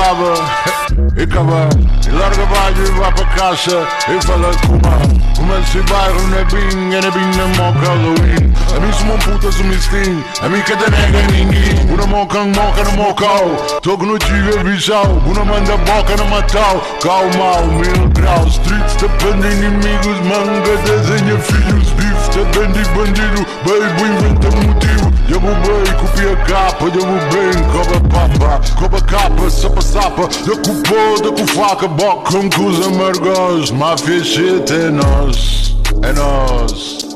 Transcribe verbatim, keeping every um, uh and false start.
baba, e cava, e larga bagio e vai pra caixa e fala com uma. Como esse bairro não é bem, é bem na moca Halloween. A mim sou uma puta, sou me sting, a mim que te nega ninguém. Una moca, moca no mocau, toco no tiga bichau. Una manda boca no matal, calma, mil graus. Streets depende de inimigos, manga desenha filhos. Beef depende de bandido, baby inventa motivo. Eu bubei, copia capa, eu bubei, coba papa, coba capa, sapa sapa. Eu cupô, da com faca, boca com cus amargos. Máfia shit é nós, é nós.